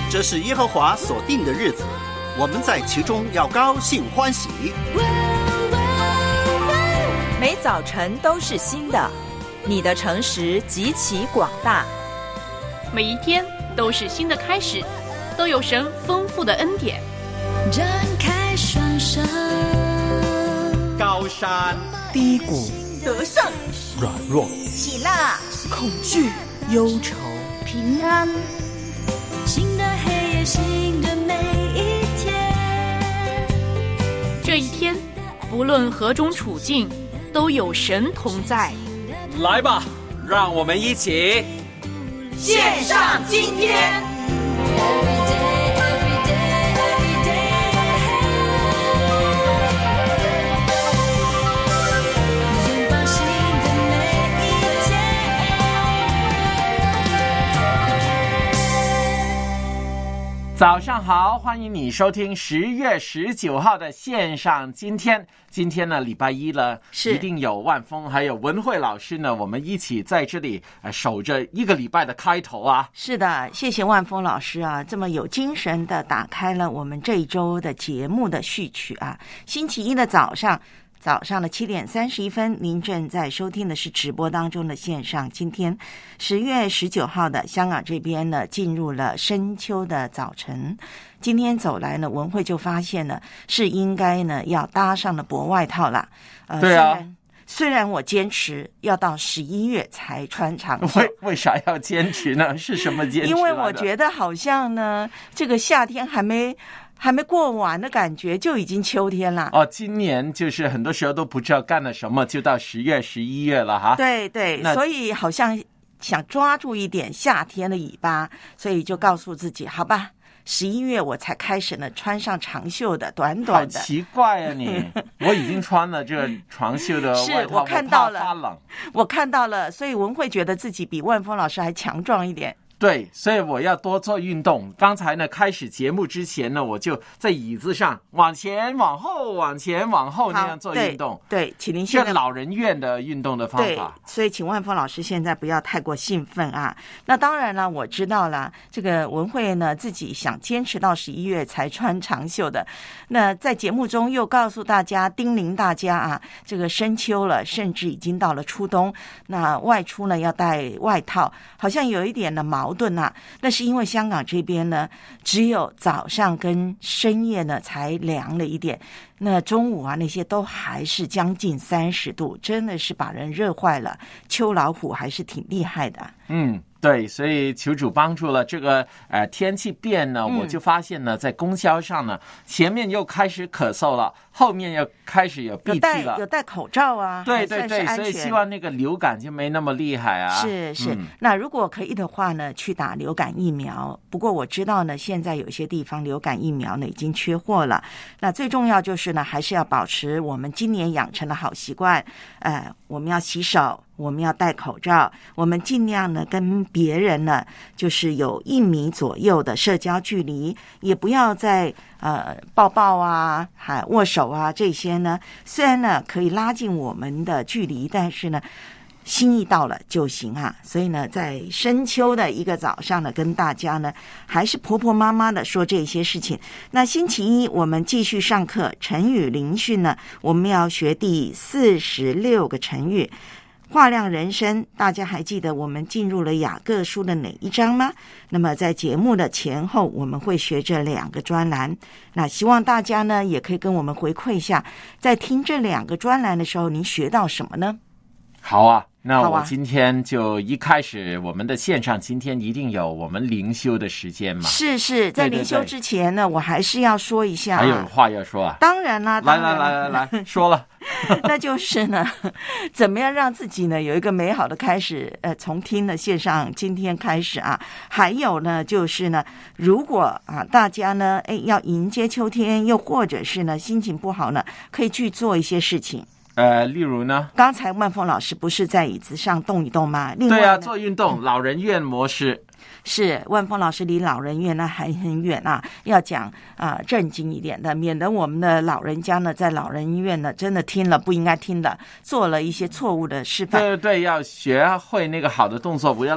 这是耶和华所定的日子，我们在其中要高兴欢喜。 每早晨都是新的，你的诚实极其广大。 每一天都是新的开始，都有神丰富的恩典。 展开双手， 高山低谷， 得胜软弱， 喜乐恐惧忧愁， 平安。 新的黑夜，新的每一天。 这一天，不论何种处境，都有神同在。 来吧，让我们一起献上今天。 早上好，欢迎你收听10月19号的线上今天。今天呢，礼拜一了，一定有万峰还有文慧老师呢，我们一起在这里守着一个礼拜的开头啊。 是的，谢谢万峰老师啊，这么有精神的打开了我们这一周的节目的序曲啊。星期一的早上的7点31分，您正在收听的是直播当中的线上今天10月19号的香港这边呢，进入了深秋的早晨。今天走来呢，文慧就发现呢，是应该呢要搭上了薄外套啦。 对啊。 虽然我坚持要到11月才穿长袖， 为啥要坚持呢？是什么坚持？ 因为我觉得好像呢，这个夏天还没过完的感觉，就已经秋天了。 哦，今年就是很多时候都不知道干了什么，就到10月、11月了哈。 对对，所以好像想抓住一点夏天的尾巴，所以就告诉自己，好吧，11月我才开始呢穿上长袖的短短的。 好奇怪啊你！我已经穿了这个长袖的外套， 是我看到了， 我怕发冷。 我看到了，所以文慧觉得自己比万峰老师还强壮一点。 对，所以我要多做运动。刚才呢，开始节目之前呢，我就在椅子上往前往后往前往后那样做运动。 对，请您现在这老人院的运动的方法。 对，所以请万峰老师现在不要太过兴奋啊。那当然了，我知道了，这个文慧呢自己想坚持到11月才穿长袖的。那在节目中又告诉大家，叮咛大家啊，这个深秋了，甚至已经到了初冬，那外出呢要带外套，好像有一点的矛盾啊。那是因为香港这边呢，只有早上跟深夜呢才凉了一点，那中午啊那些都还是将近30度，真的是把人热坏了。秋老虎还是挺厉害的。 对，所以求主帮助了。这个天气变呢，我就发现呢，在公交上呢，前面又开始咳嗽了，后面又开始有鼻涕了， 有戴口罩啊。 对对对，所以希望那个流感就没那么厉害啊。 是，那如果可以的话呢，去打流感疫苗。不过我知道呢，现在有一些地方流感疫苗呢已经缺货了。那最重要就是呢，还是要保持我们今年养成的好习惯。我们要洗手，我们要戴口罩，我们尽量呢跟别人呢就是有1米左右的社交距离，也不要再抱抱啊、握手啊这些呢，虽然呢可以拉近我们的距离，但是呢心意到了就行啊。所以呢，在深秋的一个早上呢，跟大家呢还是婆婆妈妈的说这些事情。那星期一我们继续上课，成语聆讯呢，我们要学第46个成语。话亮人生，大家还记得我们进入了雅各书的哪一章吗？那么在节目的前后，我们会学这2个专栏。那希望大家呢也可以跟我们回馈一下，在听这2个专栏的时候，您学到什么呢？ 好啊，那我今天就一开始我们的线上今天一定有我们灵修的时间嘛。 是，在灵修之前呢，我还是要说一下。 还有话要说啊？ 当然啦， 来，说了。 那就是呢，怎么样让自己呢有一个美好的开始？从听的线上今天开始啊，还有呢，就是呢，如果大家呢，要迎接秋天，又或者是呢心情不好呢，可以去做一些事情。 例如呢？ 刚才万峰老师不是在椅子上动一动吗？另外对啊，做运动，老人院模式。 是，万峰老师离老人院呢还很远啊，要讲正经一点的，免得我们的老人家呢在老人院呢真的听了不应该听的，做了一些错误的示范。 对，要学会那个好的动作，不要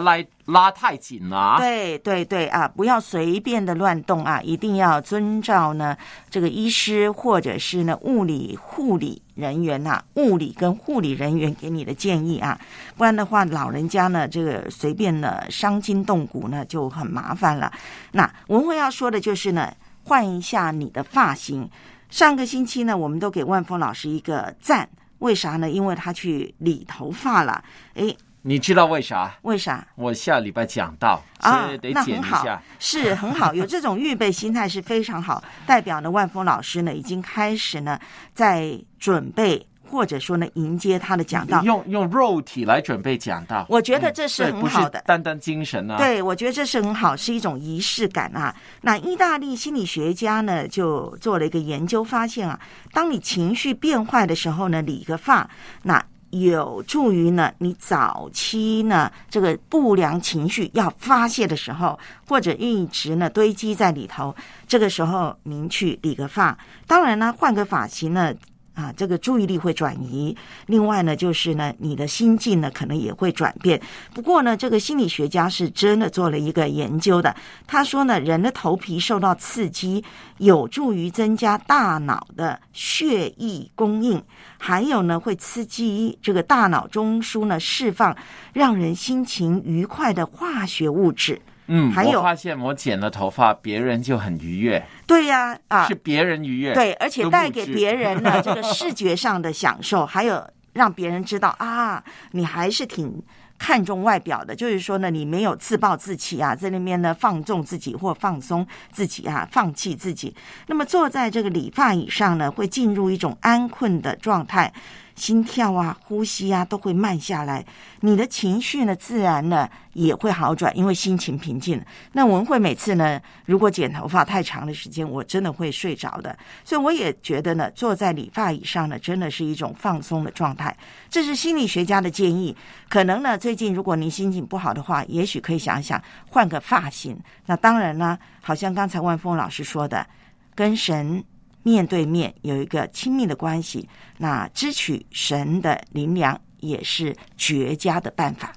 拉太紧了。 对对对啊，不要随便的乱动啊，一定要遵照呢这个医师或者是呢护理人员啊，物理跟护理人员给你的建议啊，不然的话老人家呢这个随便呢伤筋动骨呢就很麻烦了。那文慧要说的就是呢，换一下你的发型。上个星期呢，我们都给万峰老师一个赞，为啥呢？因为他去理头发了。诶， 你知道为啥？ 为啥？ 我下礼拜讲到，所以得剪一下。 是很好，有这种预备心态是非常好，代表呢万峰老师呢已经开始呢在准备，或者说呢迎接他的讲道， 用肉体来准备讲道， 我觉得这是很好的， 不是单单精神啊。 对，我觉得这是很好，是一种仪式感啊。那意大利心理学家呢就做了一个研究，发现啊，当你情绪变坏的时候呢，理个发，那有助于呢你早期呢这个不良情绪要发泄的时候，或者一直呢堆积在里头，这个时候您去理个发，当然呢换个发型呢这个注意力会转移，另外呢就是呢你的心境呢可能也会转变。不过呢这个心理学家是真的做了一个研究的，他说呢人的头皮受到刺激有助于增加大脑的血液供应，还有呢会刺激这个大脑中枢呢释放让人心情愉快的化学物质。还有我发现我剪了头发，别人就很愉悦。 对呀， 是别人愉悦， 对，而且带给别人呢这个视觉上的享受，还有让别人知道啊，你还是挺看重外表的，就是说呢，你没有自暴自弃啊，在那边呢放纵自己或放松自己啊，放弃自己。那么坐在这个理发椅上呢，会进入一种安困的状态。心跳啊呼吸啊都会慢下来，你的情绪呢自然呢也会好转，因为心情平静。那文慧每次呢如果剪头发太长的时间，我真的会睡着的，所以我也觉得呢坐在理发椅上呢真的是一种放松的状态。这是心理学家的建议，可能呢最近如果您心情不好的话，也许可以想想换个发型。那当然呢，好像刚才万峰老师说的，跟神面对面有一个亲密的关系，那支取神的灵粮也是绝佳的办法。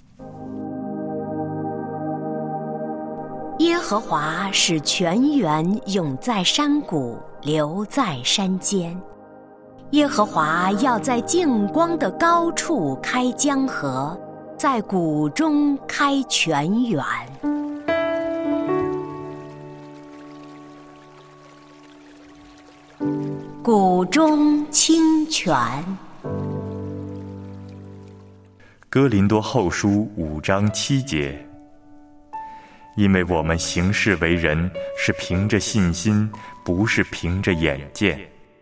耶和华使泉源涌在山谷，流在山间。耶和华要在净光的高处开江河，在谷中开泉源。谷中清泉。 哥林多后书5章7节，因为我们行事为人是凭着信心，不是凭着眼见。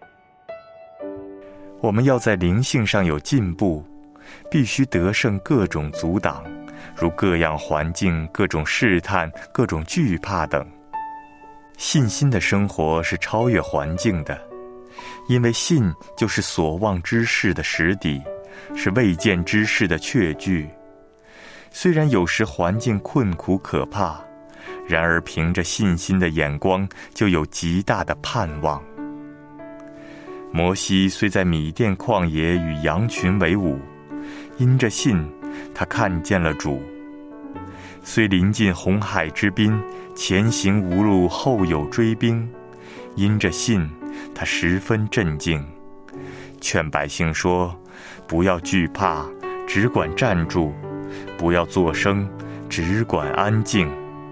我们要在灵性上有进步，必须得胜各种阻挡，如各样环境、各种试探、各种惧怕等。信心的生活是超越环境的，因为信就是所望之事的实底，是未见之事的确据。虽然有时环境困苦可怕，然而凭着信心的眼光，就有极大的盼望。摩西虽在米甸旷野与羊群为伍，因着信，他看见了主。虽临近红海之滨，前行无路，后有追兵，因着信，他十分镇静，劝百姓说：不要惧怕，只管站住，不要作声，只管安静。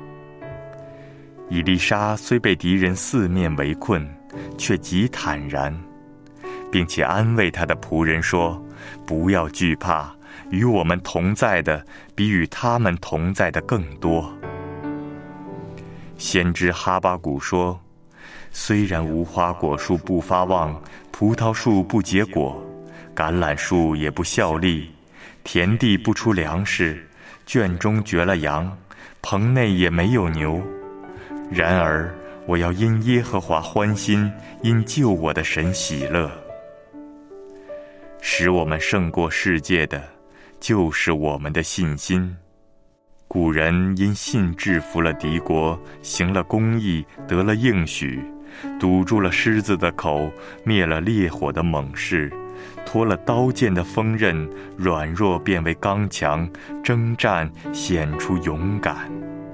以利沙虽被敌人四面围困，却极坦然，并且安慰他的仆人说：不要惧怕，与我们同在的比与他们同在的更多。先知哈巴谷说：虽然无花果树不发旺，葡萄树不结果，橄榄树也不效力，田地不出粮食，圈中绝了羊，棚内也没有牛，然而我要因耶和华欢心，因救我的神喜乐。使我们胜过世界的，就是我们的信心。古人因信制服了敌国，行了公义，得了应许，堵住了狮子的口，灭了烈火的猛士， 脱了刀剑的锋刃，软弱变为刚强，征战显出勇敢。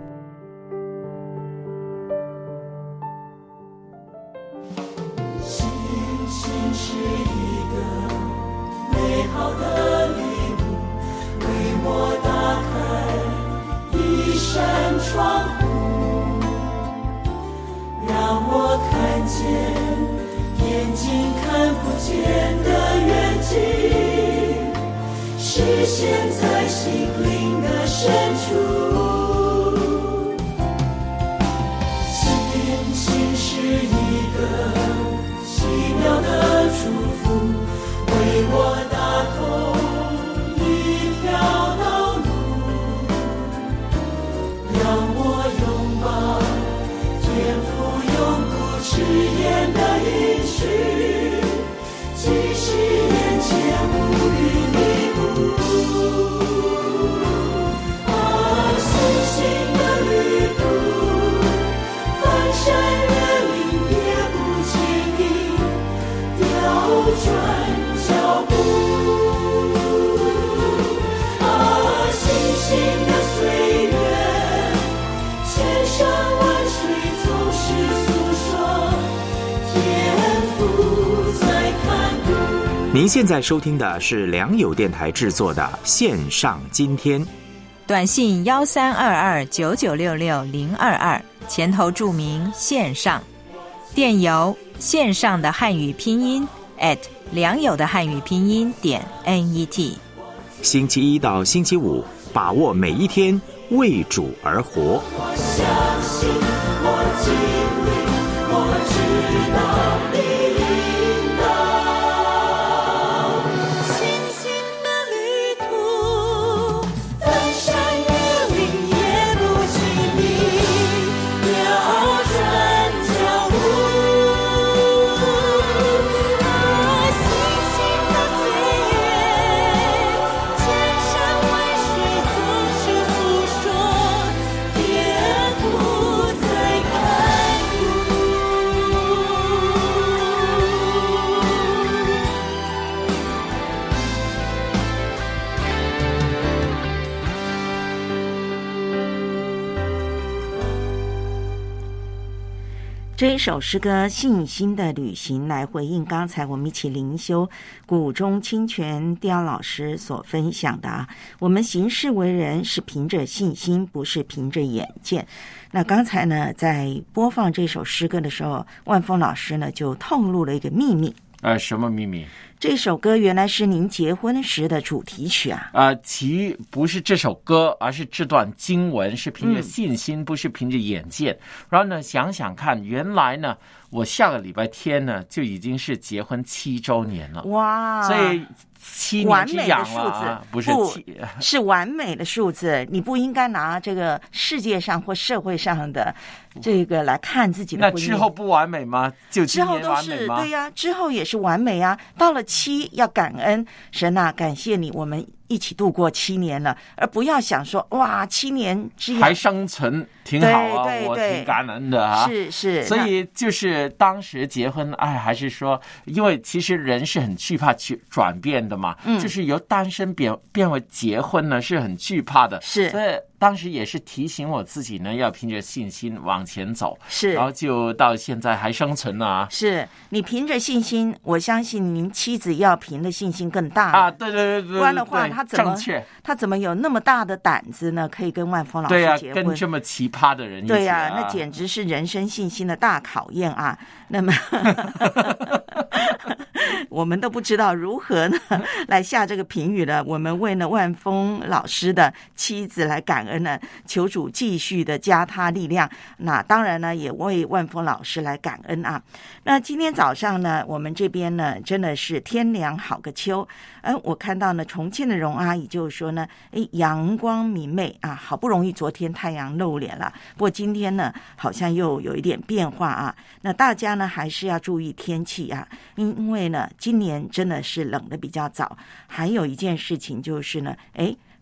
星星是一个美好的礼物，为我打开一扇窗户，让我看见眼睛看不见的远景，实现在心灵的深处。星星是一个奇妙的祝福，为我打通一条道路，让我拥抱天父永不迟延的应许，即使眼前乌云密布。星星的旅途，翻山越岭也不轻易调转脚步。星星的岁月，千山万水总是诉说天父在看顾。 您现在收听的是良友电台制作的线上今天， 短信1322996622，前头注明线上，电邮线上的汉语拼音良友的汉语拼音.net。 星期一到星期五，把握每一天，为主而活。 我相信，我经历，我知道你引导。星星的旅途，翻山越岭也不轻易调转脚步。星星的岁月，千山万水总是诉说天父在看顾。 这一首诗歌《信心的旅行》来回应刚才我们一起灵修谷中清泉刁老师所分享的啊，我们行事为人是凭着信心，不是凭着眼见。那刚才呢，在播放这首诗歌的时候，万峰老师呢就透露了一个秘密。 什么秘密？ 这首歌原来是您结婚时的主题曲啊！ 其不是这首歌，而是这段经文是凭着信心，不是凭着眼见。然后呢，想想看，原来呢，我下个礼拜天呢就已经是结婚7周年了。 哇！ 所以7年之痒了，不是是完美的数字。你不应该拿这个世界上或社会上的这个来看自己的婚姻。 那之后不完美吗？就今年完美吗？ 之后都是对呀，之后也是完美啊。到了7要感恩神啊，感谢你，我们一起度过7年了，而不要想说哇7年之痒还生存挺好啊， 对对对， 我挺感恩的啊。 是， 所以就是当时结婚，还是说，因为其实人是很惧怕去转变的嘛，就是由单身变为结婚呢，是很惧怕的。 是， 所以当时也是提醒我自己呢，要凭着信心往前走。 是， 然后就到现在还生存了啊。 是你凭着信心，我相信您妻子要凭的信心更大啊。对， 不然的话，他怎么有那么大的胆子呢？可以跟万峰老师结婚？ 跟这么奇葩的人一起对呀，那简直是人生信心的大考验啊！那么我们都不知道如何呢来下这个评语了。我们为了万峰老师的妻子来感恩呢，求主继续的加他力量。那当然呢，也为万峰老师来感恩啊。那今天早上呢，我们这边呢真的是天凉好个秋。我看到呢，重庆的荣阿姨就是说呢，阳光明媚啊，好不容易昨天太阳露脸了，不过今天呢好像又有一点变化啊。那大家呢还是要注意天气啊，因为呢今年真的是冷的比较早。还有一件事情就是呢，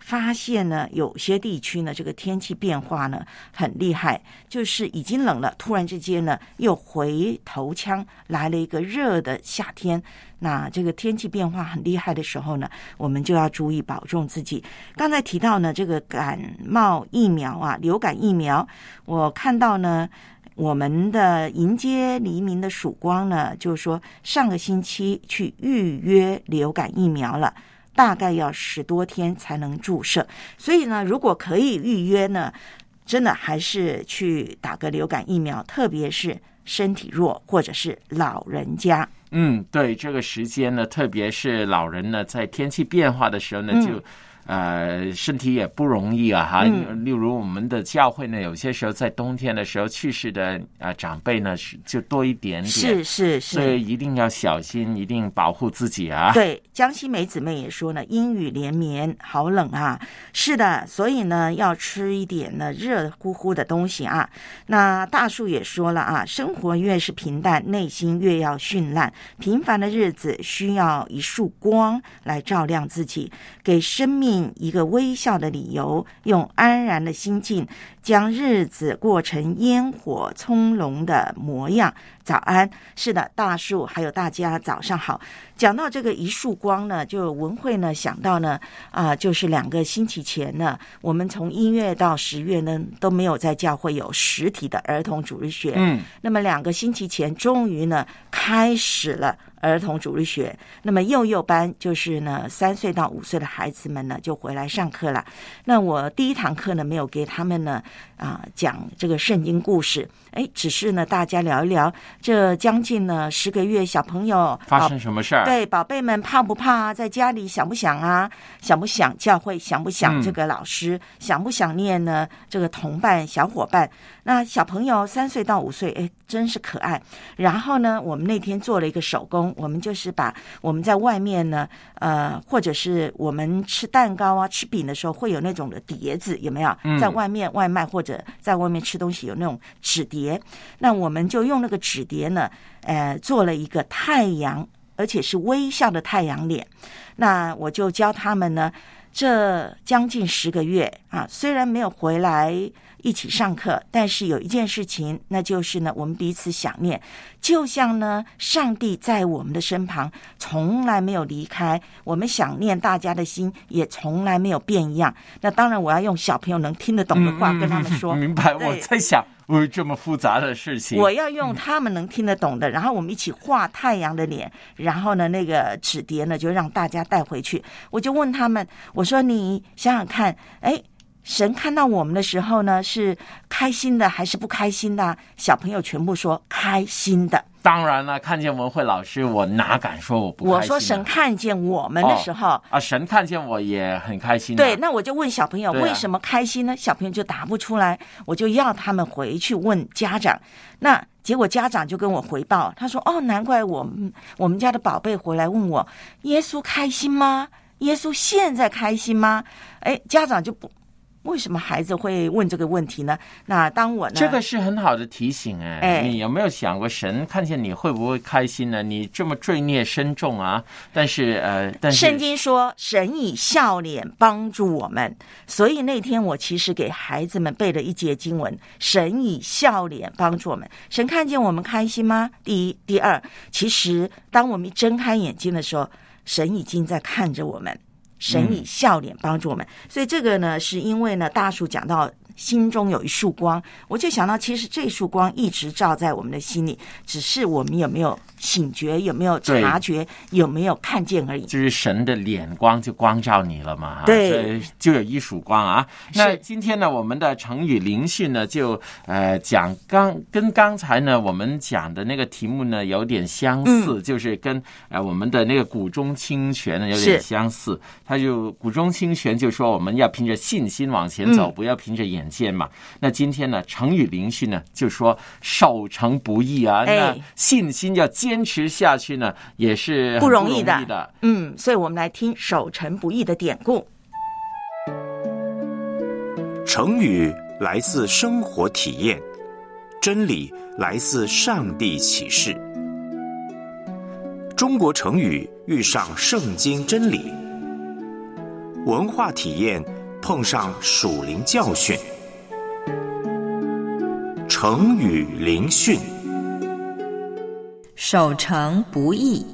发现呢，有些地区呢，这个天气变化呢很厉害，就是已经冷了，突然之间呢又回头枪来了一个热的夏天。那这个天气变化很厉害的时候呢，我们就要注意保重自己。刚才提到呢，这个感冒疫苗啊，流感疫苗，我看到呢，我们的迎接黎明的曙光呢，就是说上个星期去预约流感疫苗了，大概要10多天才能注射。所以呢，如果可以预约呢，真的还是去打个流感疫苗，特别是身体弱或者是老人家。 对，这个时间呢，特别是老人呢，在天气变化的时候呢，就身体也不容易啊哈。例如我们的教会呢，有些时候在冬天的时候去世的长辈呢就多一点点， 是， 所以一定要小心，一定保护自己啊。 对，江西梅姊妹也说呢，阴雨连绵，好冷啊。是的，所以呢要吃一点呢热乎乎的东西啊。那大树也说了啊，生活越是平淡，内心越要绚烂。平凡的日子需要一束光来照亮自己，给生命一个微笑的理由，用安然的心境将日子过成烟火葱茏的模样。早安，是的，大树还有大家早上好。讲到这个一束光呢，就文慧呢想到呢就是2个星期前呢，我们从1月到10月呢都没有在教会有实体的儿童主日学。那么2个星期前终于呢开始了儿童主日学。那么幼幼班就是呢3岁到5岁的孩子们呢就回来上课了。那我第一堂课呢没有给他们呢讲这个圣经故事，只是呢大家聊一聊这将近呢10个月小朋友发生什么事儿， 对，宝贝们怕不怕啊？在家里想不想啊？想不想教会？想不想这个老师？想不想念呢这个同伴小伙伴？那小朋友3岁到5岁，真是可爱。然后呢，我们那天做了一个手工，我们就是把我们在外面呢，或者是我们吃蛋糕啊、吃饼的时候会有那种的碟子，有没有？在外面外卖或者在外面吃东西有那种纸碟，那我们就用那个纸碟呢，做了一个太阳，而且是微笑的太阳脸。那我就教他们呢，这将近10个月啊，虽然没有回来一起上课，但是有一件事情，那就是呢，我们彼此想念，就像呢，上帝在我们的身旁，从来没有离开，我们想念大家的心也从来没有变一样。那当然，我要用小朋友能听得懂的话跟他们说。 明白？我在想，这么复杂的事情， 我要用他们能听得懂的，然后我们一起画太阳的脸，然后呢，那个纸碟呢，就让大家带回去。我就问他们，我说你想想看，神看到我们的时候呢，是开心的还是不开心的？小朋友全部说开心的。 当然了，看见文慧老师，我哪敢说我不开心？ 我说神看见我们的时候， 神看见我也很开心。 对，那我就问小朋友为什么开心呢？小朋友就答不出来，我就要他们回去问家长。那结果家长就跟我回报，他说：“难怪我们家的宝贝回来问我，耶稣开心吗？耶稣现在开心吗？”家长就不。为什么孩子会问这个问题呢？那当我呢？ 这个是很好的提醒你有没有想过，神看见你会不会开心呢？你这么罪孽深重啊！但是圣经说，神以笑脸帮助我们，所以那天我其实给孩子们背了一节经文：神以笑脸帮助我们。神看见我们开心吗？第一，第二，其实当我们一睁开眼睛的时候，神已经在看着我们。神以笑脸帮助我们，所以这个呢，是因为呢，大树讲到心中有一束光，我就想到，其实这束光一直照在我们的心里，只是我们有没有醒觉，有没有察觉，有没有看见而已。 就是神的脸光就光照你了嘛， 对， 所以就有一束光啊。那今天呢，我们的成语灵讯呢，就讲跟刚才呢我们讲的那个题目呢有点相似，就是跟我们的那个古中清泉呢有点相似。他就古中清泉就说我们要凭着信心往前走，不要凭着眼见嘛。那今天呢，成语灵讯呢就说守成不易啊，那信心要坚持下去呢，也是不容易的。 所以我们来听守成不易的典故。 成语来自生活体验，真理来自上帝启示。中国成语遇上圣经真理， 文化体验碰上属灵教训，成语灵训。 守成不易。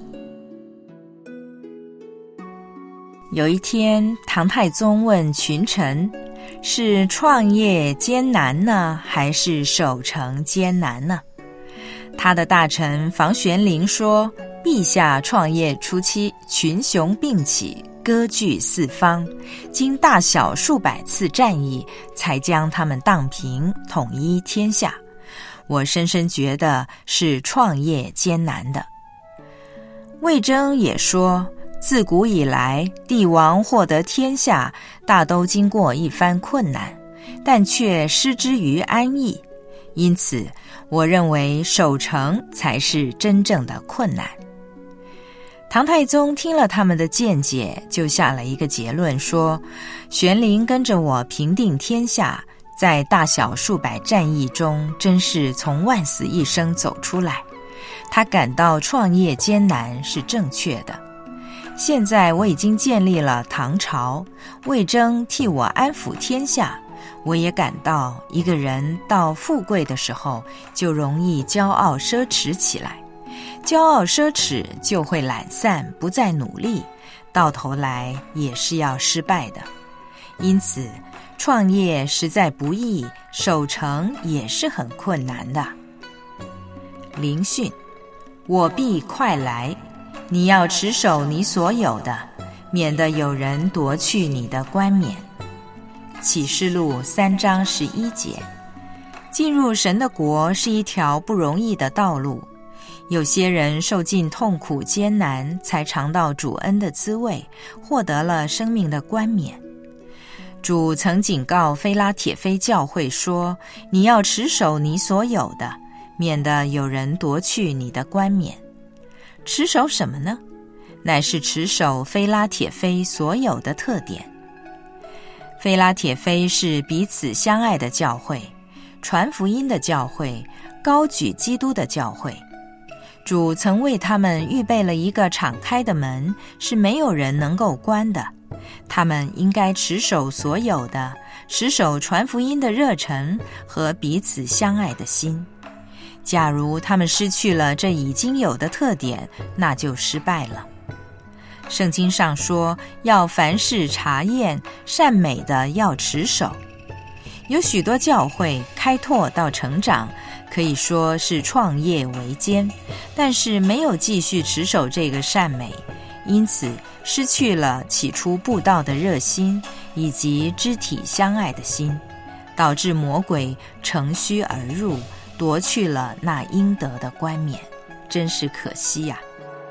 有一天，唐太宗问群臣，是创业艰难呢，还是守成艰难呢？他的大臣房玄龄说，陛下创业初期，群雄并起，割据四方，经大小数百次战役，才将他们荡平，统一天下。我深深觉得是创业艰难的。魏征也说，自古以来，帝王获得天下，大都经过一番困难，但却失之于安逸。因此，我认为守成才是真正的困难。唐太宗听了他们的见解，就下了一个结论说，玄龄跟着我平定天下，在大小数百战役中，真是从万死一生走出来。他感到创业艰难是正确的。现在我已经建立了唐朝，魏征替我安抚天下，我也感到一个人到富贵的时候，就容易骄傲奢侈起来。骄傲奢侈就会懒散，不再努力，到头来也是要失败的。因此，创业实在不易，守成也是很困难的。灵训，我必快来，你要持守你所有的，免得有人夺去你的冠冕。启示录3章11节。进入神的国是一条不容易的道路，有些人受尽痛苦艰难，才尝到主恩的滋味，获得了生命的冠冕。主曾警告非拉铁非教会说，你要持守你所有的，免得有人夺去你的冠冕。持守什么呢？乃是持守非拉铁非所有的特点。非拉铁非是彼此相爱的教会，传福音的教会，高举基督的教会。主曾为他们预备了一个敞开的门，是没有人能够关的。他们应该持守所有的，持守传福音的热忱和彼此相爱的心。假如他们失去了这已经有的特点，那就失败了。圣经上说，要凡事查验，善美的要持守。有许多教会开拓到成长，可以说是创业维艰，但是没有继续持守这个善美，因此失去了起初布道的热心以及肢体相爱的心，导致魔鬼乘虚而入，夺去了那应得的冠冕，真是可惜呀。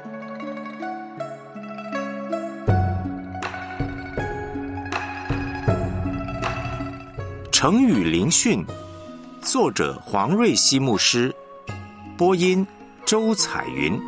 成语灵训，作者黄瑞希牧师，播音周彩云。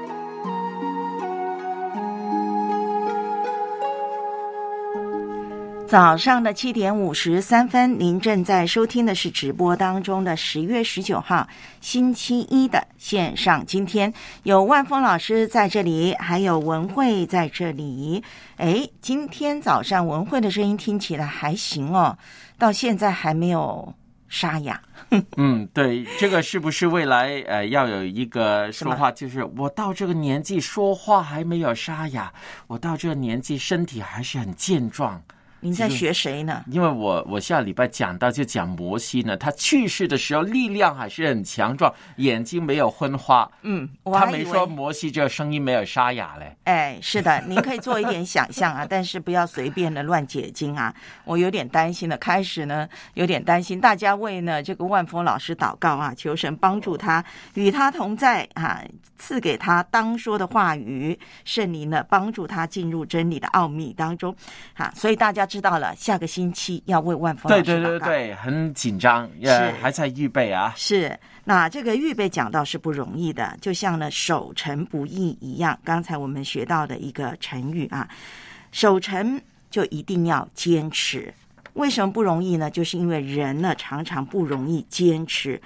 早上的7点53分，您正在收听的是直播当中的10月19号星期一的线上今天，有万峰老师在这里，还有文慧在这里。今天早上文慧的声音听起来还行哦，到现在还没有沙哑。 对，这个是不是未来要有一个说话，就是我到这个年纪说话还没有沙哑，我到这个年纪身体还是很健壮。 您在学谁呢？ 因为我下礼拜讲到就讲摩西呢，他去世的时候力量还是很强壮，眼睛没有昏花。他没说摩西这个声音没有沙哑嘞。 是的，您可以做一点想象啊，但是不要随便的乱解经啊。我有点担心的，开始呢有点担心，大家为呢这个万峰老师祷告啊，求神帮助他，与他同在啊，赐给他当说的话语，圣灵呢帮助他进入真理的奥秘当中啊。所以大家知道了，下个星期要为万峰老师祷告。 对，很紧张，还在预备啊。 是，那这个预备讲到是不容易的，就像呢守成不易一样。刚才我们学到的一个成语啊，守成就一定要坚持。为什么不容易呢？就是因为人呢常常不容易坚持。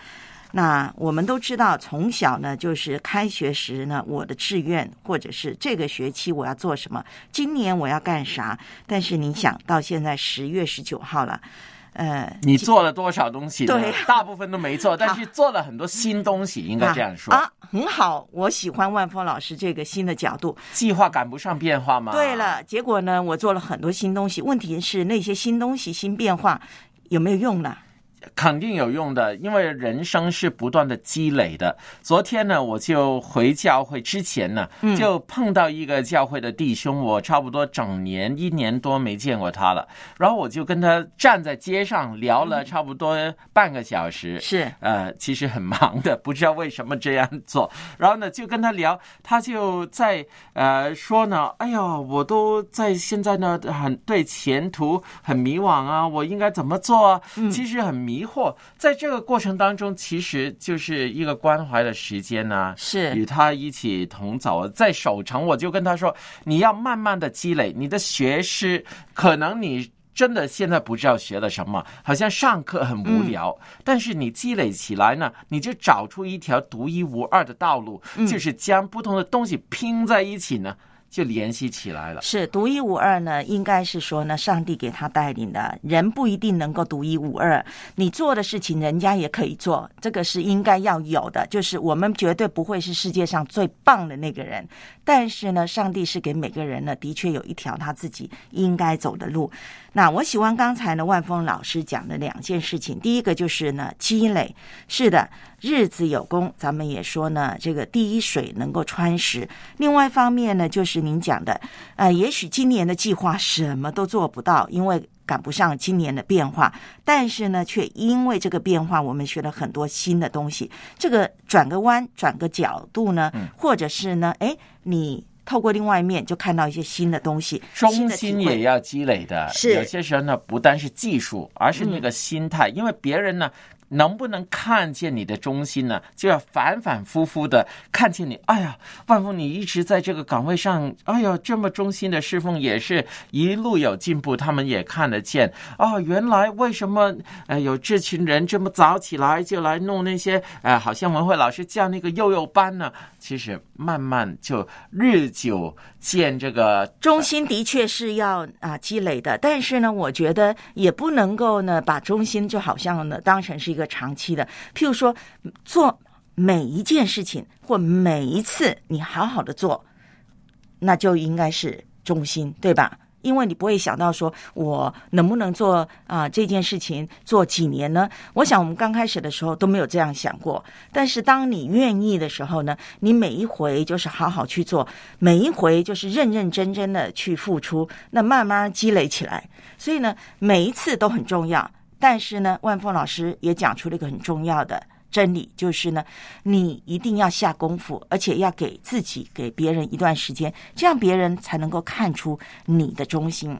那我们都知道，从小呢，就是开学时呢，我的志愿或者是这个学期我要做什么，今年我要干啥。但是你想到现在10月19号了， 你做了多少东西呢？ 对， 大部分都没做，但是做了很多新东西，应该这样说很好。我喜欢万峰老师这个新的角度， 计划赶不上变化吗？ 对了，结果呢，我做了很多新东西，问题是那些新东西、新变化有没有用呢？ 肯定有用的，因为人生是不断的积累的。昨天呢，我就回教会之前呢，就碰到一个教会的弟兄，我差不多整年1年多没见过他了。然后我就跟他站在街上聊了差不多半个小时。 是其实很忙的，不知道为什么这样做。然后呢，就跟他聊，他就在说呢，哎呀，我都在现在呢，很对前途很迷惘啊，我应该怎么做啊？其实很迷惑，在这个过程当中，其实就是一个关怀的时间呢， 是与他一起同走。在守城，我就跟他说，你要慢慢的积累你的学识，可能你真的现在不知道学了什么，好像上课很无聊，但是你积累起来呢，你就找出一条独一无二的道路，就是将不同的东西拼在一起呢，就联系起来了。 是独一无二呢，应该是说呢，上帝给他带领的。人不一定能够独一无二，你做的事情人家也可以做，这个是应该要有的。就是我们绝对不会是世界上最棒的那个人，但是呢，上帝是给每个人呢，的确有一条他自己应该走的路。那我喜欢刚才呢，万峰老师讲的2件事情。第一个就是呢，积累。是的，日子有功，咱们也说呢，这个第一水能够穿石。另外一方面呢，就是您讲的，也许今年的计划什么都做不到，因为赶不上今年的变化，但是呢，却因为这个变化，我们学了很多新的东西。这个转个弯、转个角度呢，或者是呢，你透过另外一面就看到一些新的东西， 中心也要积累的。 是有些时候呢，不单是技术，而是那个心态，因为别人呢能不能看见你的中心呢，就要反反复复的看见你。哎呀，万峰，你一直在这个岗位上，哎呀，这么忠心的侍奉，也是一路有进步，他们也看得见。原来为什么有这群人这么早起来就来弄那些好像文慧老师叫那个幼幼班呢？其实慢慢就日久见，这个忠心的确是要积累的，但是呢，我觉得也不能够呢把忠心就好像呢当成是一个长期的。譬如说，做每一件事情或每一次你好好的做，那就应该是忠心，对吧？因为你不会想到说我能不能做这件事情做几年呢？我想我们刚开始的时候都没有这样想过，但是当你愿意的时候呢，你每一回就是好好去做，每一回就是认认真真的去付出，那慢慢积累起来。所以呢，每一次都很重要。但是呢，万峰老师也讲出了一个很重要的真理，就是呢，你一定要下功夫，而且要给自己、给别人一段时间，这样别人才能够看出你的忠心。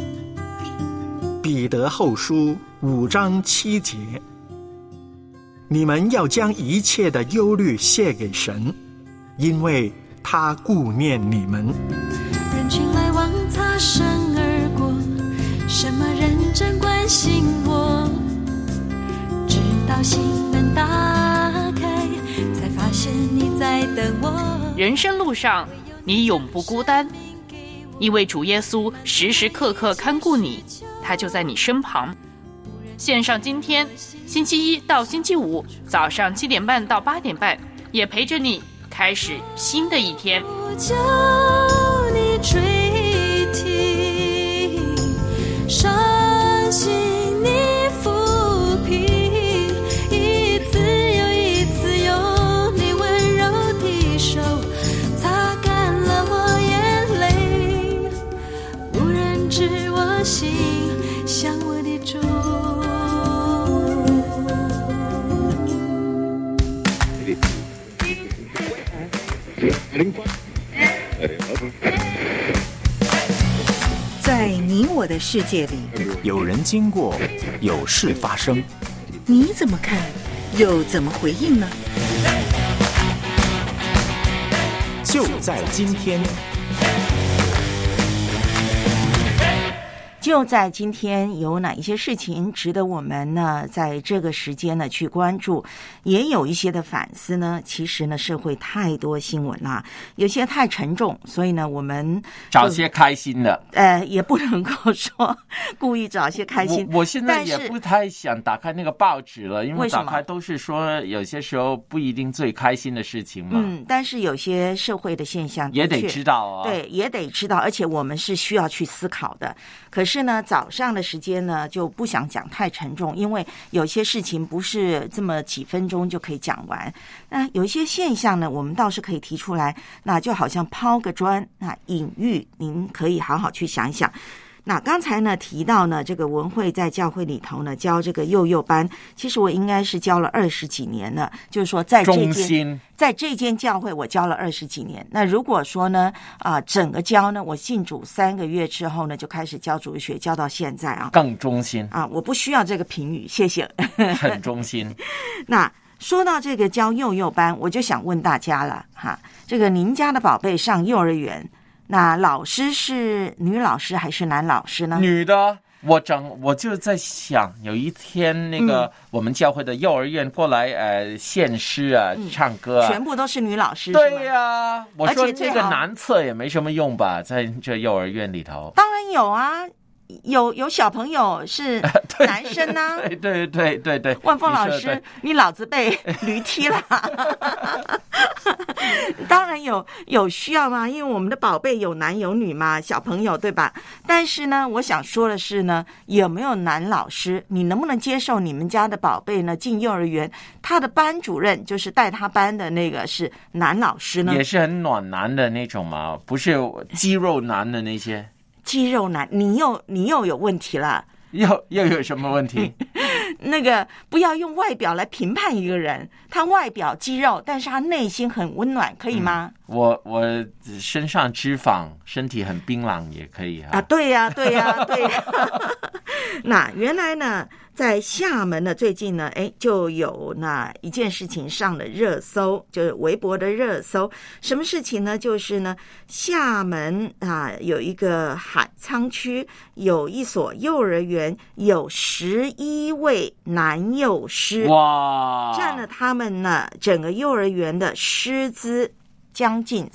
彼得后书5章7节，你们要将一切的忧虑卸给神，因为他顾念你们。 人群来往擦身而过，什么认真关心我，直到心门打开，才发现你在等我。 人生路上你永不孤单，因为主耶稣时时刻刻看顾你，他就在你身旁。线上今天星期1到星期5早上7点半到8点半，也陪着你开始新的一天。 叫你垂听，伤心你抚平，一次又一次用你温柔的手擦干了我眼泪，无人知我心向我的主。 在你我的世界里， 有人经过，有事发生， 你怎么看，又怎么回应呢？ 就在今天。 就在今天有哪一些事情值得我们呢在这个时间呢去关注，也有一些的反思呢。其实呢社会太多新闻啦，有些太沉重，所以呢我们找些开心的。 也不能够说故意找些开心。 我现在也不太想打开那个报纸了，因为打开都是说有些时候不一定最开心的事情嘛。 但是有些社会的现象也得知道啊。 对，也得知道，而且我们是需要去思考的。可是呢早上的时间呢就不想讲太沉重，因为有些事情不是这么几分钟就可以讲完。那有一些现象呢我们倒是可以提出来，那就好像抛个砖，那隐喻您可以好好去想一想。那刚才呢提到呢这个文慧在教会里头呢教这个幼幼班，其实我应该是教了20几年了，就是说在这间教会我教了20几年。那如果说呢整个教呢，我信主3个月之后呢就开始教主日学，教到现在啊， 更忠心啊，我不需要这个评语，谢谢。 很忠心。 那说到这个教幼幼班，我就想问大家了哈，这个您家的宝贝上幼儿园，那老师是女老师还是男老师呢？ 女的。我就在想，有一天那个我们教会的幼儿园过来献诗啊，唱歌啊， 全部都是女老师。 对呀，我说这个男厕也没什么用吧，在这幼儿园里头。 当然有啊。有小朋友是男生啊。 对， 万峰老师，你老子被驴踢了。当然有需要嘛，因为我们的宝贝有男有女嘛，小朋友对吧？但是呢我想说的是呢，有没有男老师，你能不能接受你们家的宝贝呢进幼儿园，他的班主任就是带他班的那个是男老师呢？ 也是很暖男的那种嘛，不是肌肉男的那些。 肌肉男，你又有问题了。 又有什么问题？ 那个不要用外表来评判一个人，他外表肌肉，但是他内心很温暖，可以吗？ 我身上脂肪，身体很冰冷也可以啊。 对呀。那原来呢在厦门呢最近呢就有那一件事情上了热搜，就是微博的热搜。什么事情呢？就是呢厦门有一个海沧区有一所幼儿园，有11位男幼师， 哇， 占了他们呢整个幼儿园的师资将近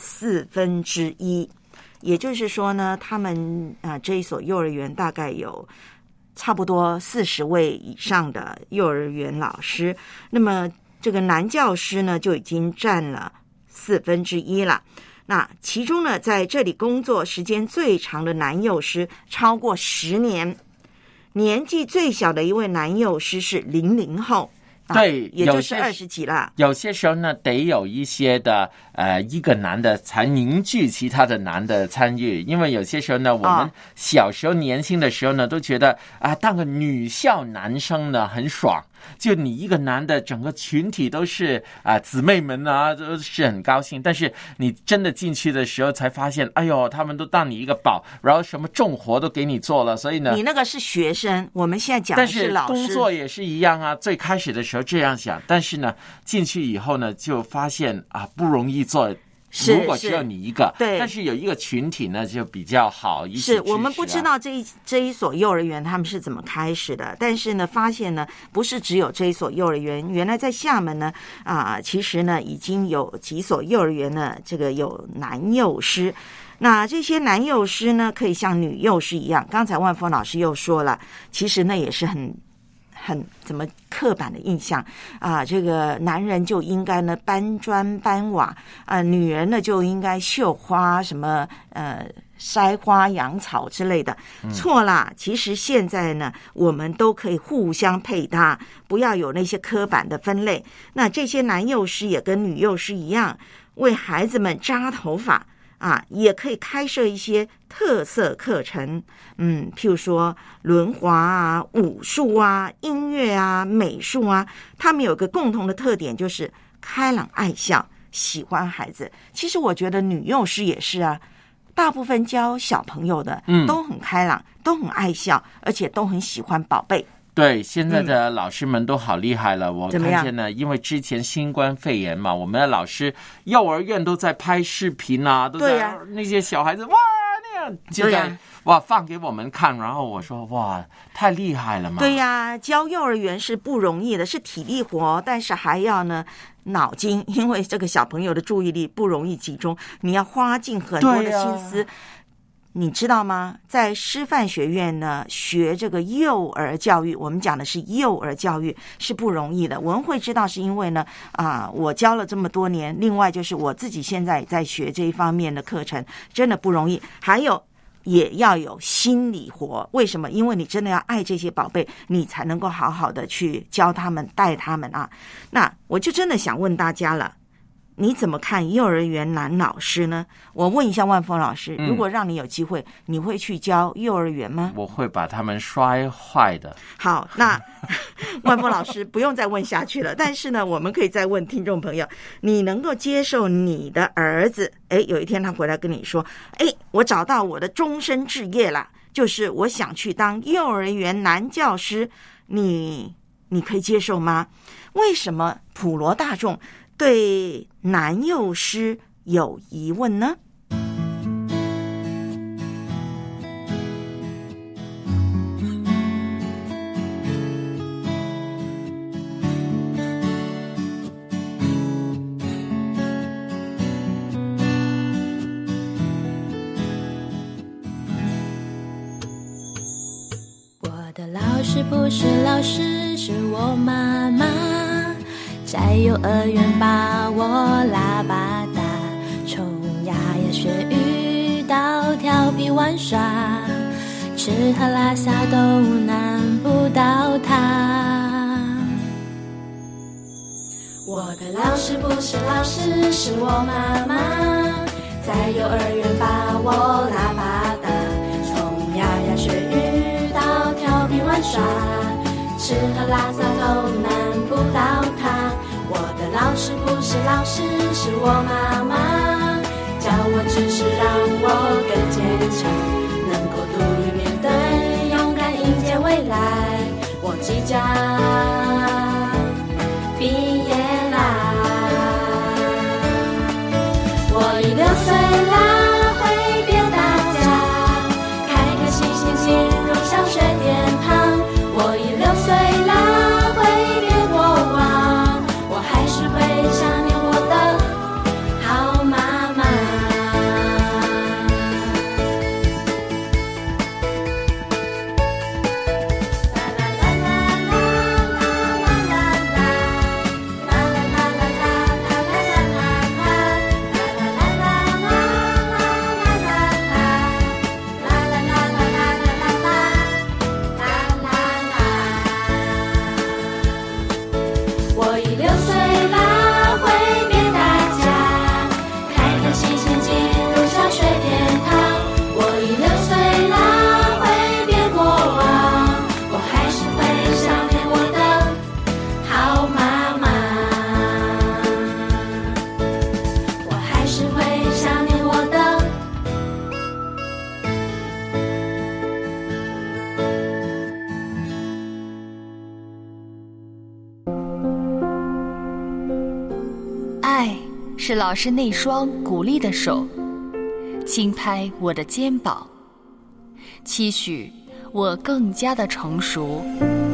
1/4。也就是说呢他们这一所幼儿园大概有差不多40位以上的幼儿园老师，那么这个男教师呢就已经占了1/4了。那其中呢在这里工作时间最长的男幼师超过10年，年纪最小的一位男幼师是00后。 对， 也就是20几了。 有些时候呢，得有一些的一个男的才凝聚其他的男的参与，因为有些时候呢，我们小时候年轻的时候呢，都觉得当个女校男生呢很爽。就你一个男的，整个群体都是姊妹们啊，都是很高兴。但是你真的进去的时候，才发现，哎呦，他们都当你一个宝，然后什么重活都给你做了。所以呢， 你那个是学生，我们现在讲的是老师。 但是工作也是一样啊。最开始的时候这样想，但是呢，进去以后呢，就发现不容易做。如果只有你一个， 对， 但是有一个群体呢，就比较好一起支持。 是我们不知道这一所幼儿园他们是怎么开始的，但是呢，发现呢，不是只有这一所幼儿园，原来在厦门呢，其实呢，已经有几所幼儿园呢，这个有男幼师。那这些男幼师呢，可以像女幼师一样。刚才万峰老师又说了，其实那也是很怎么刻板的印象这个男人就应该呢搬砖搬瓦女人呢就应该绣花什么筛花养草之类的。错啦，其实现在呢我们都可以互相配搭，不要有那些刻板的分类。那这些男幼师也跟女幼师一样，为孩子们扎头发也可以开设一些特色课程，譬如说轮滑武术音乐美术他们有个共同的特点，就是开朗爱笑，喜欢孩子。其实我觉得女幼师也是大部分教小朋友的都很开朗，都很爱笑，而且都很喜欢宝贝。 对，现在的老师们都好厉害了。我看见呢，因为之前新冠肺炎嘛，我们的老师幼儿园都在拍视频都在那些小孩子哇那样就在哇放给我们看，然后我说哇太厉害了嘛。 对呀，教幼儿园是不容易的，是体力活，但是还要呢脑筋，因为这个小朋友的注意力不容易集中，你要花尽很多的心思。你知道吗？在师范学院呢，学这个幼儿教育，我们讲的是幼儿教育是不容易的。文慧知道是因为呢，我教了这么多年，另外就是我自己现在也在学这一方面的课程，真的不容易。还有也要有心理活，为什么？因为你真的要爱这些宝贝，你才能够好好的去教他们、带他们啊。那我就真的想问大家了。你怎么看幼儿园男老师呢？我问一下万峰老师，如果让你有机会，你会去教幼儿园吗？ 我会把他们摔坏的。 好，那万峰老师不用再问下去了。但是呢，我们可以再问听众朋友，你能够接受你的儿子，有一天他回来跟你说，我找到我的终身志业了，就是我想去当幼儿园男教师，你可以接受吗？为什么普罗大众对男幼师有疑问呢？ 我的老师不是老师，是我妈妈。在幼儿园把我拉巴大，从牙牙学语到调皮玩耍，吃喝拉撒都难不倒他。我的老师不是老师，是我妈妈。在幼儿园把我拉巴大，从牙牙学语到调皮玩耍，吃喝拉撒都难不倒他。我的老师不是老师，是我妈妈。教我知识让我更坚强，能够独立面对，勇敢迎接未来。我即将毕业啦，我已6岁啦，挥别大家，开开心心进入小学殿堂。我已6岁啦，挥别过往，我还是会想念我的好妈妈。我已6岁啦，挥别大家，开开心心进入小学殿堂。我已6岁啦，挥别过往，我还是会想念我的好妈妈，我还是会想念我的。 爱是老师那双鼓励的手，轻拍我的肩膀，期许我更加的成熟。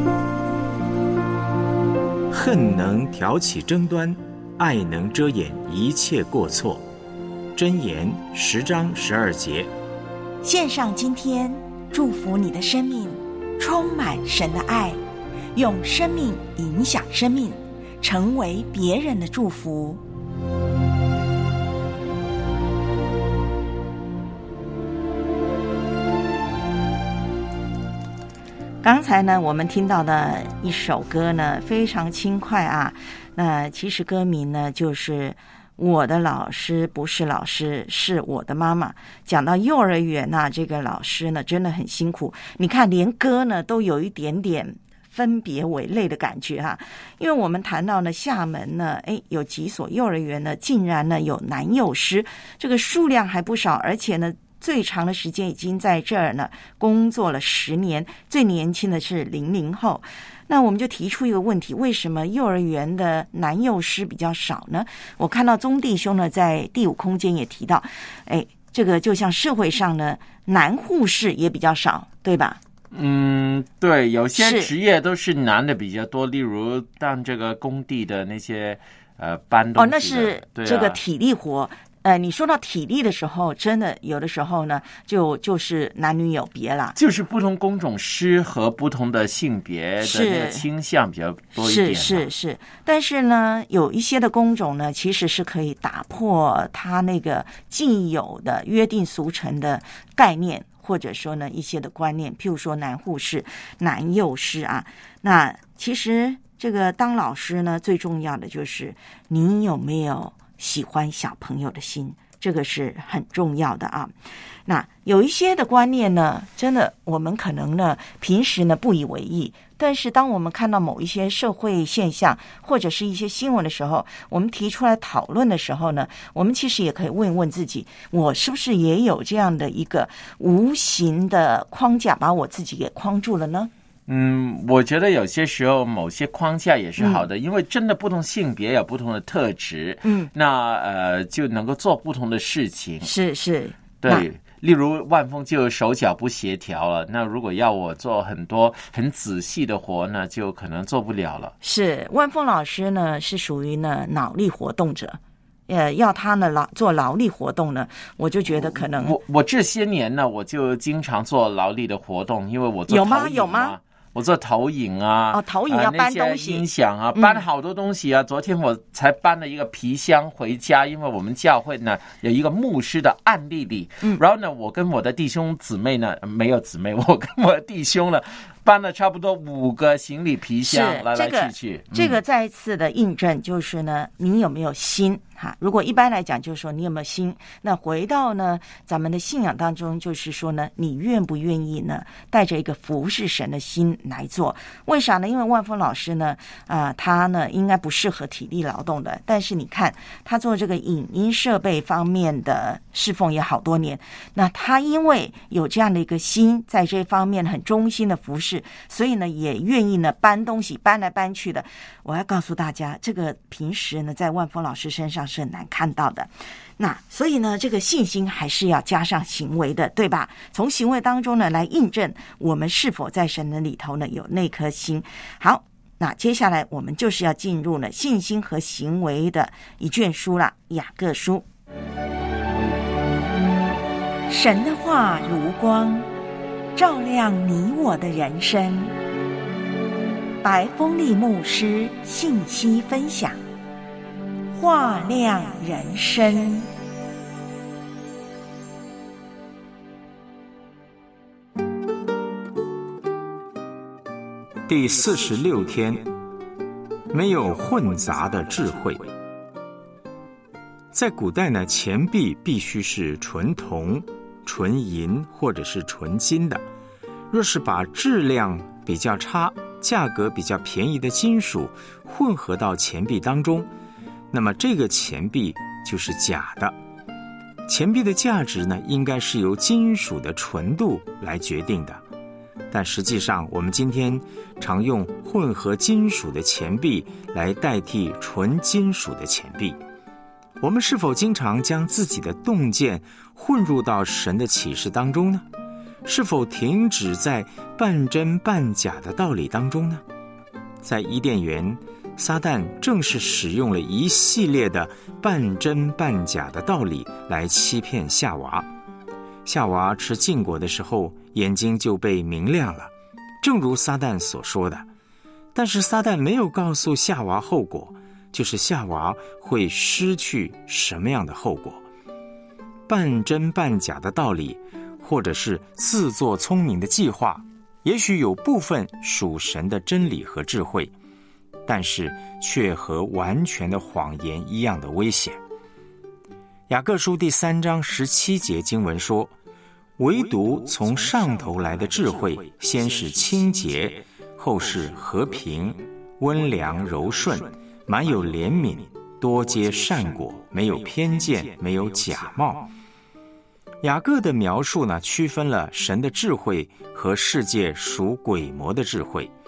恨能挑起争端，爱能遮掩一切过错。箴言10章12节。 献上今天，祝福你的生命充满神的爱，用生命影响生命，成为别人的祝福。刚才呢，我们听到的一首歌呢，非常轻快啊。那其实歌名呢，就是我的老师不是老师，是我的妈妈。讲到幼儿园啊，这个老师呢，真的很辛苦。你看，连歌呢都有一点点分别为类的感觉哈。因为我们谈到呢，厦门呢，有几所幼儿园呢，竟然呢有男幼师，这个数量还不少，而且呢，最长的时间已经在这儿呢工作了10年，最年轻的是00后。那我们就提出一个问题，为什么幼儿园的男幼师比较少呢？我看到宗弟兄呢在第5空间也提到， 这个就像社会上呢，男护士也比较少，对吧？ 对，有些职业都是男的比较多，例如当这个工地的那些搬东西的。 那是这个体力活。你说到体力的时候，真的有的时候呢，就是男女有别啦， 就是不同工种适合不同的性别的那个倾向比较多一点。 是，但是呢，有一些的工种呢，其实是可以打破他那个既有的约定俗成的概念，或者说呢一些的观念，譬如说男护士、男幼师啊。那其实这个当老师呢，最重要的就是你有没有喜欢小朋友的心，这个是很重要的啊。那有一些的观念呢，真的我们可能呢平时呢不以为意，但是当我们看到某一些社会现象或者是一些新闻的时候，我们提出来讨论的时候呢，我们其实也可以问问自己，我是不是也有这样的一个无形的框架把我自己给框住了呢？ 我觉得有些时候某些框架也是好的，因为真的不同性别有不同的特质，那就能够做不同的事情。 是， 对。例如万峰就手脚不协调了，那如果要我做很多很仔细的活呢，就可能做不了了。 是，万峰老师呢是属于呢脑力活动者。要他呢做劳力活动呢，我就觉得可能我这些年呢，我就经常做劳力的活动，因为我做有吗？ 我做投影啊， 投影要搬东西， 音响啊，搬好多东西啊。昨天我才搬了一个皮箱回家，因为我们教会呢有一个牧师的案例里，然后呢，我跟我的弟兄姊妹呢，没有姊妹，我跟我的弟兄呢，搬了差不多5个行李皮箱来去去。 这个再一次的印证就是呢，你有没有心哈？如果一般来讲就是说你有没有心，那回到呢咱们的信仰当中，就是说呢，你愿不愿意呢带着一个服侍神的心来做？为啥呢？因为万峰老师呢他呢应该不适合体力劳动的，但是你看他做这个影音设备方面的侍奉也好多年，那他因为有这样的一个心，在这方面很忠心的服侍，所以呢也愿意呢搬东西搬来搬去的。我要告诉大家，这个平时呢在万峰老师身上是很难看到的。那所以呢这个信心还是要加上行为的，对吧？从行为当中呢来印证我们是否在神的里头呢有那颗心。好，那接下来我们就是要进入了信心和行为的一卷书了，雅各书。神的话如光，照亮你我的人生。白风利牧师信息分享，话亮人生。 第46天，没有混杂的智慧。在古代呢，钱币必须是纯铜、纯银或者是纯金的。若是把质量比较差、价格比较便宜的金属混合到钱币当中，那么这个钱币就是假的。钱币的价值呢，应该是由金属的纯度来决定的。但实际上，我们今天常用混合金属的钱币来代替纯金属的钱币。我们是否经常将自己的洞见混入到神的启示当中呢？是否停止在半真半假的道理当中呢？在伊甸园，撒旦正是使用了一系列的半真半假的道理来欺骗夏娃。夏娃吃禁果的时候，眼睛就被明亮了，正如撒旦所说的。但是撒旦没有告诉夏娃后果，就是夏娃会失去什么样的后果。半真半假的道理，或者是自作聪明的计划，也许有部分属神的真理和智慧，但是却和完全的谎言一样的危险。雅各书第3章17节经文说，唯独从上头来的智慧，先是清洁，后是和平、温良、柔顺，满有怜悯，多结善果，没有偏见，没有假冒。雅各的描述呢，区分了神的智慧和世界属鬼魔的智慧。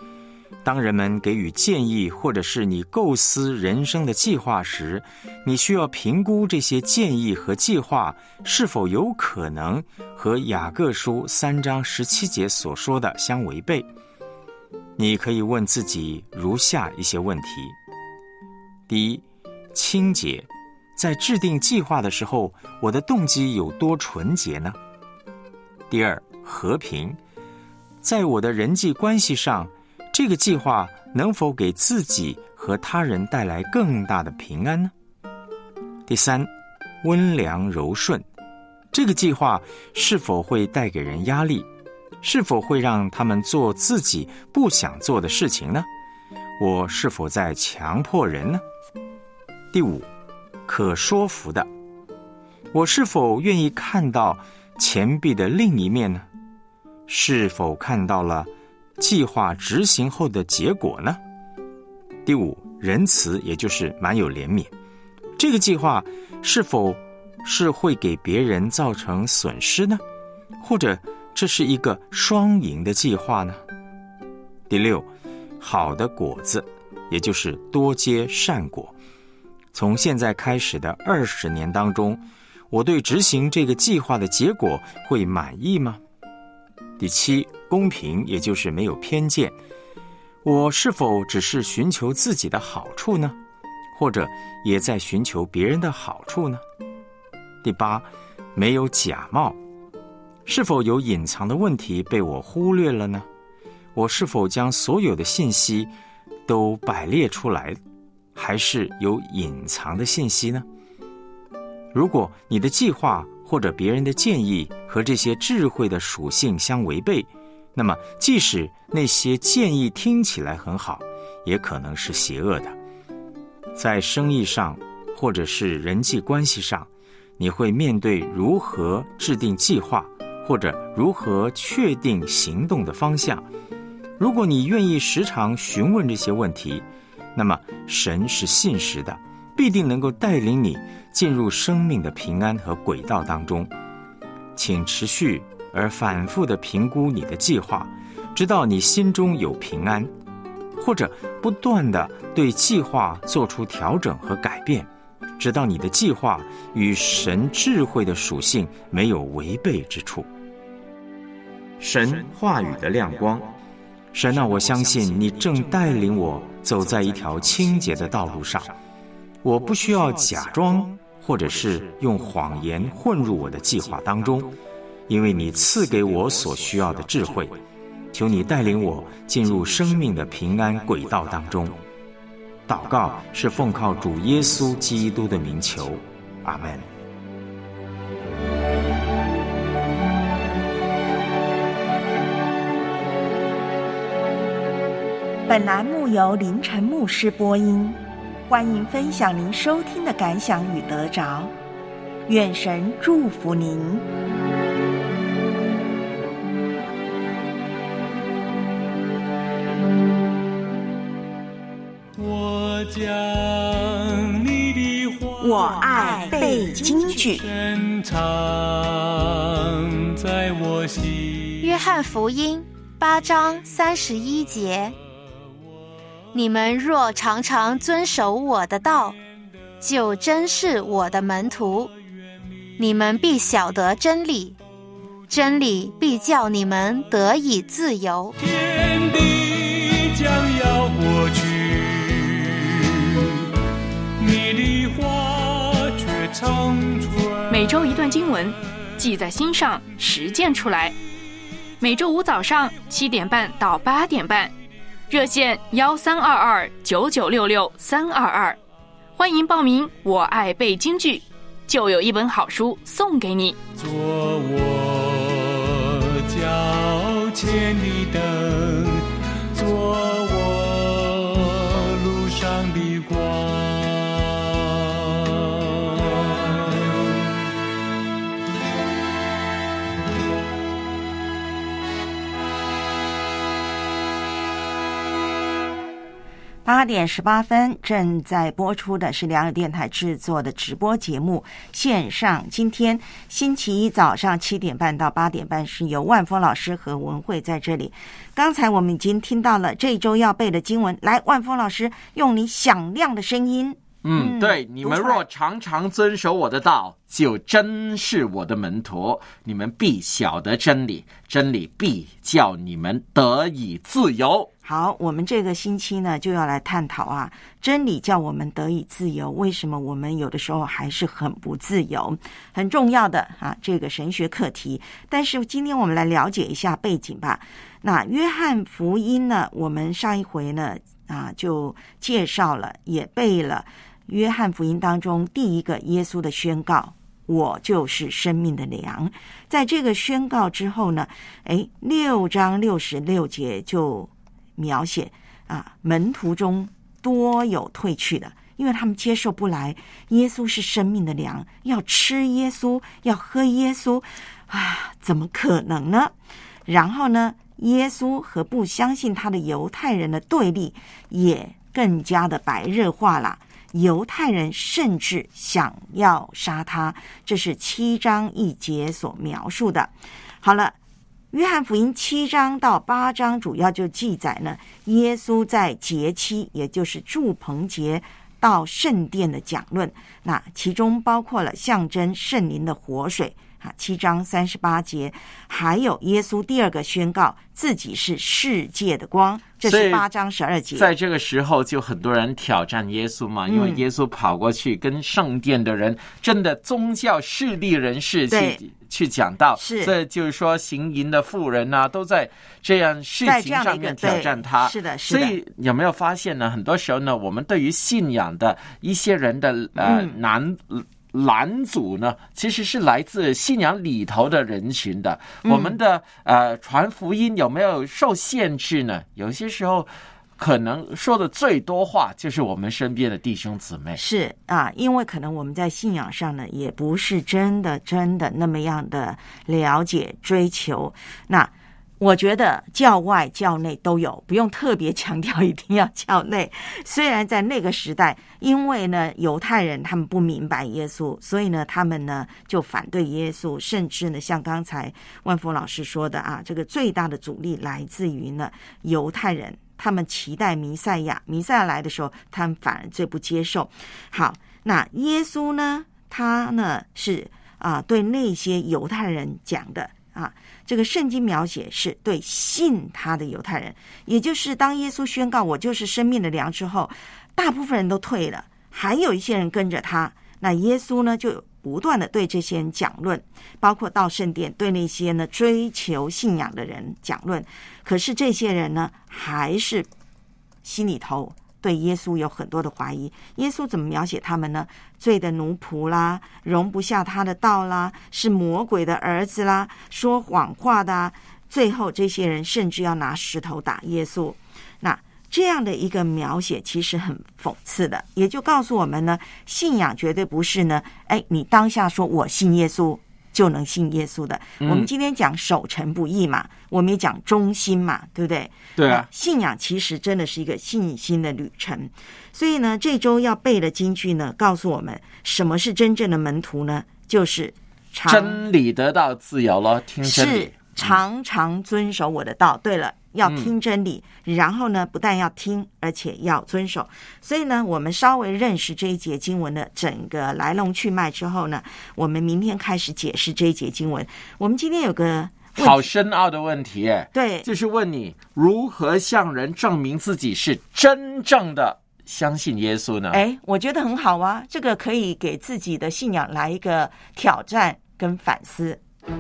当人们给予建议或者是你构思人生的计划时，你需要评估这些建议和计划是否有可能和雅各书3章17节所说的相违背。你可以问自己如下一些问题：第一，清洁，在制定计划的时候，我的动机有多纯洁呢？第二，和平，在我的人际关系上，这个计划能否给自己和他人带来更大的平安呢？第三，温良柔顺，这个计划是否会带给人压力？是否会让他们做自己不想做的事情呢？我是否在强迫人呢？第五，可说服的，我是否愿意看到钱币的另一面呢？是否看到了计划执行后的结果呢？第五，仁慈，也就是蛮有怜悯，这个计划是否是会给别人造成损失呢？或者这是一个双赢的计划呢？第六，好的果子，也就是多结善果。从现在开始的20年当中，我对执行这个计划的结果会满意吗？第七，公平，也就是没有偏见，我是否只是寻求自己的好处呢？或者也在寻求别人的好处呢？第八，没有假冒，是否有隐藏的问题被我忽略了呢？我是否将所有的信息都摆列出来，还是有隐藏的信息呢？如果你的计划或者别人的建议和这些智慧的属性相违背，那么即使那些建议听起来很好，也可能是邪恶的。在生意上或者是人际关系上，你会面对如何制定计划，或者如何确定行动的方向。如果你愿意时常询问这些问题，那么神是信实的，必定能够带领你进入生命的平安和轨道当中。请持续而反复地评估你的计划，直到你心中有平安，或者不断地对计划做出调整和改变，直到你的计划与神智慧的属性没有违背之处。神话语的亮光，神啊，我相信你正带领我走在一条清洁的道路上，我不需要假装或者是用谎言混入我的计划当中，因为你赐给我所需要的智慧。求你带领我进入生命的平安轨道当中。祷告是奉靠主耶稣基督的名求，阿们。 本栏目由林晨牧师播音，欢迎分享您收听的感想与得着，愿神祝福您。 我将你的话， 我爱背京剧， 深藏在我心。 约翰福音8章31节。你们若常常遵守我的道，就真是我的门徒。你们必晓得真理，真理必叫你们得以自由。 天地将要过去，你的话却长存。 每周一段经文，记在心上，实践出来。每周五早上7点半到8点半。热线13229966-322，欢迎报名。我爱背京剧，就有一本好书送给你。 做我脚前的灯，做我路上的光。 8点18分，正在播出的是良友电台制作的直播节目线上。今天星期一早上7点半到8点半是由万峰老师和文慧在这里。刚才我们已经听到了这一周要背的经文，来，万峰老师用你响亮的声音。 对，你们若常常遵守我的道，就真是我的门徒，你们必晓得真理，真理必叫你们得以自由。 好，我们这个星期呢就要来探讨啊，真理叫我们得以自由，为什么我们有的时候还是很不自由？很重要的啊，这个神学课题。但是今天我们来了解一下背景吧。那约翰福音呢，我们上一回呢就介绍了，也背了约翰福音当中第一个耶稣的宣告，我就是生命的粮。在这个宣告之后呢，6章66节就描写门徒中多有退去的，因为他们接受不来耶稣是生命的粮，要吃耶稣，要喝耶稣怎么可能呢？然后呢，耶稣和不相信他的犹太人的对立也更加的白热化了，犹太人甚至想要杀他，这是7章1节所描述的。好了，约翰福音7章到8章主要就记载呢，耶稣在节期，也就是住棚节到圣殿的讲论，那其中包括了象征圣灵的活水7章38节，还有耶稣第二个宣告自己是世界的光，这是8章12节。 在这个时候就很多人挑战耶稣嘛，因为耶稣跑过去跟圣殿的人，真的宗教势力人士去讲道，这就是说行淫的妇人都在这样事情上面挑战他。 是的。 所以有没有发现呢，很多时候呢，我们对于信仰的一些人的拦阻呢，其实是来自信仰里头的人群的。我们的传福音有没有受限制呢？有些时候可能说的最多话就是我们身边的弟兄姊妹。 是因为可能我们在信仰上呢，也不是真的那么样的了解追求。那我觉得教外教内都有，不用特别强调一定要教内。虽然在那个时代，因为呢犹太人他们不明白耶稣，所以呢他们呢就反对耶稣，甚至呢像刚才万峰老师说的这个最大的阻力来自于呢犹太人，他们期待弥赛亚来的时候，他们反而最不接受。好，那耶稣呢，他呢是对那些犹太人讲的这个圣经描写是对信他的犹太人，也就是当耶稣宣告我就是生命的粮之后，大部分人都退了，还有一些人跟着他。那耶稣呢就不断的对这些人讲论，包括到圣殿对那些呢追求信仰的人讲论。可是这些人呢还是心里头对耶稣有很多的怀疑。耶稣怎么描写他们呢？罪的奴仆啦，容不下他的道啦，是魔鬼的儿子啦，说谎话的最后这些人甚至要拿石头打耶稣。那这样的一个描写其实很讽刺的，也就告诉我们呢，信仰绝对不是呢你当下说我信耶稣就能信耶稣的。我们今天讲守成不易嘛，我们也讲忠心嘛，对不对？ 对啊， 信仰其实真的是一个信心的旅程。所以呢，这周要背的金句呢，告诉我们什么是真正的门徒呢？就是真理得到自由了，听真理， 是常常遵守我的道。对了，要听真理，然后呢，不但要听，而且要遵守。所以呢，我们稍微认识这一节经文的整个来龙去脉之后呢，我们明天开始解释这一节经文。我们今天有个好深奥的问题， 对， 就是问你如何向人证明自己是真正的相信耶稣呢？ 我觉得很好啊，这个可以给自己的信仰来一个挑战跟反思。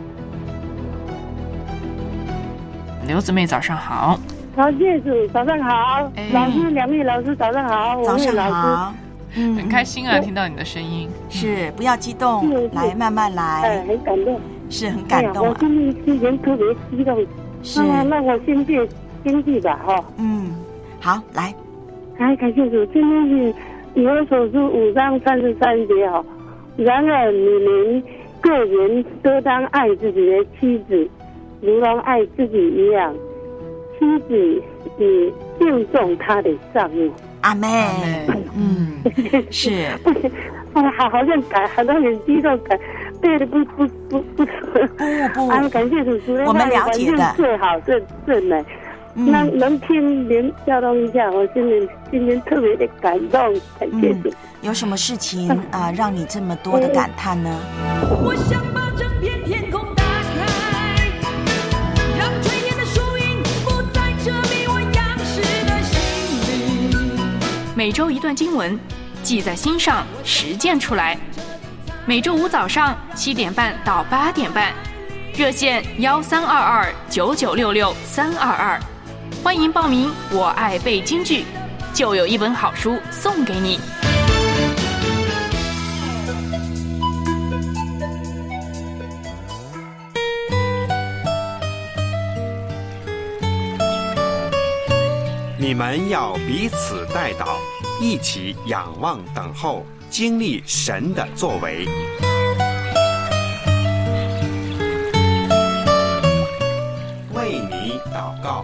刘姊妹早上好。 老谢主早上好，老师两位老师早上好， 早上好。 很开心听到你的声音。 是，不要激动，来慢慢来。 很感动， 是很感动。 我今天特别激动， 是那我先念经句吧好，来。 感谢主，今天是以弗所书5章33节然而你们个人都当爱自己的妻子，如同爱自己一样，妻子也敬重她的丈夫。 阿妹，是， 好像好像很激动，对的，不，感谢主持人， 我们了解的最好正呢。能听您交通一下，我今天特别的感动，感谢主。 有什么事情让你这么多的感叹呢？ 我想把整片天空打开，让炊烟的树影不再遮蔽我仰视的心灵。 每周一段经文，记在心上，实践出来。每周五早上7点半到8点半，热线13229966-322，欢迎报名。我爱背京剧，就有一本好书送给你。 你们要彼此代祷，一起仰望等候，经历神的作为。为你祷告。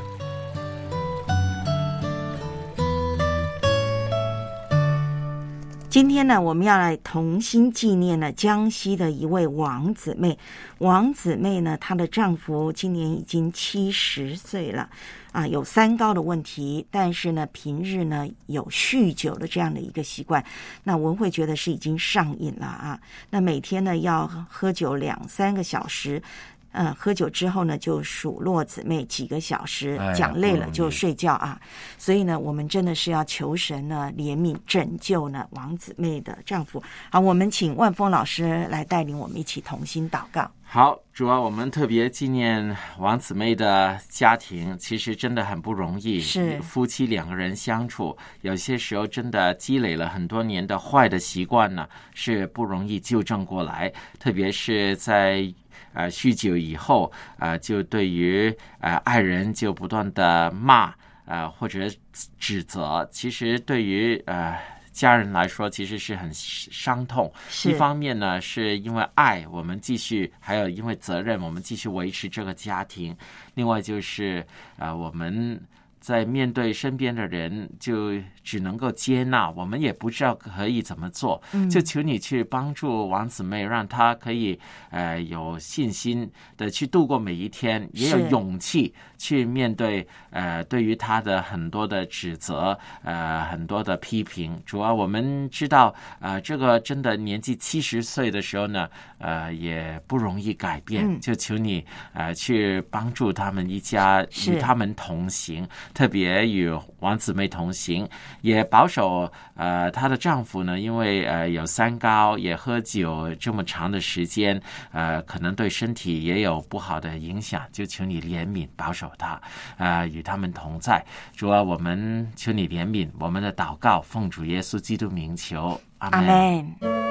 今天呢，我们要来同心纪念呢江西的一位王姊妹。王姊妹呢，她的丈夫今年已经70岁了，有三高的问题，但是呢，平日呢有酗酒的这样的一个习惯。那文慧觉得是已经上瘾了啊。那每天呢要喝酒2-3个小时。喝酒之后呢，就数落姊妹几个小时，讲累了就睡觉啊。所以呢，我们真的是要求神呢怜悯拯救呢王姊妹的丈夫。好，我们请万峰老师来带领我们一起同心祷告。 好，主要我们特别纪念王姊妹的家庭，其实真的很不容易。 是夫妻2个人相处，有些时候真的积累了很多年的坏的习惯呢，是不容易纠正过来。特别是在酗酒以后，就对于爱人就不断的骂或者指责，其实对于家人来说其实是很伤痛。一方面呢，是因为爱我们继续，还有因为责任我们继续维持这个家庭。另外就是我们在面对身边的人就只能够接纳，我们也不知道可以怎么做，就求你去帮助王姊妹，让她可以有信心的去度过每一天，也有勇气去面对对于她的很多的指责，很多的批评。主要我们知道这个真的年纪70岁的时候呢，也不容易改变，就求你去帮助他们一家，与他们同行，特别与王姊妹同行，也保守她的丈夫呢，因为有三高，也喝酒这么长的时间，可能对身体也有不好的影响，就求你怜悯保守他，与他们同在。主啊，我们求你怜悯，我们的祷告奉主耶稣基督名求，阿们。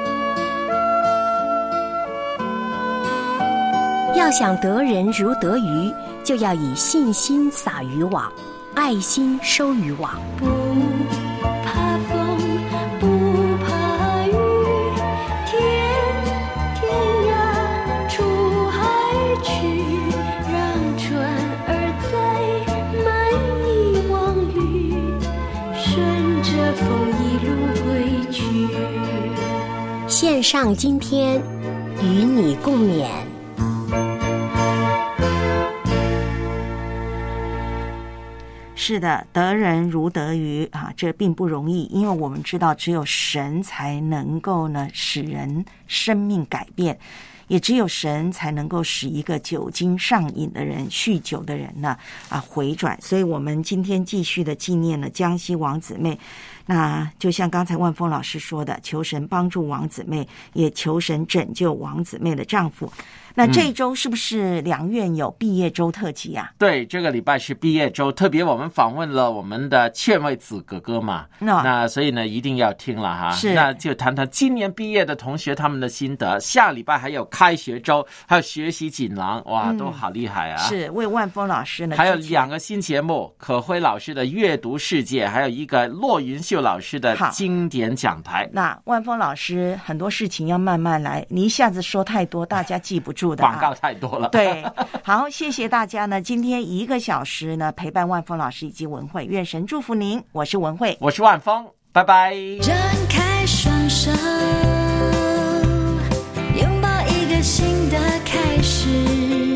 要想得人如得鱼，就要以信心撒渔网，爱心收渔网。 不怕风，不怕雨，天涯出海去，让船儿载满一网鱼，顺着风一路归去。 线上今天与你共勉。 是的，得人如得鱼啊，这并不容易，因为我们知道只有神才能够呢使人生命改变，也只有神才能够使一个酒精上瘾的人、酗酒的人呢回转。所以我们今天继续的纪念了江西王姊妹。那就像刚才万峰老师说的，求神帮助王姊妹，也求神拯救王姊妹的丈夫。那这一周是不是两院有毕业周特辑啊？ 对，这个礼拜是毕业周，特别我们访问了我们的劝慰子哥哥嘛，那所以呢一定要听了哈。 是， 那就谈谈今年毕业的同学他们的心得。下礼拜还有开学周，还有学习锦囊，哇，都好厉害啊！ 是为万峰老师呢， 还有2个新节目，可辉老师的阅读世界，还有一个骆云秀秀老师的经典讲台。 那万峰老师很多事情要慢慢来，你一下子说太多，大家记不住的。 广告太多了。 对，好，谢谢大家呢。今天1个小时呢，陪伴万峰老师以及文慧，愿神祝福您。我是文慧， 我是万峰，拜拜。 张开双手，拥抱一个新的开始。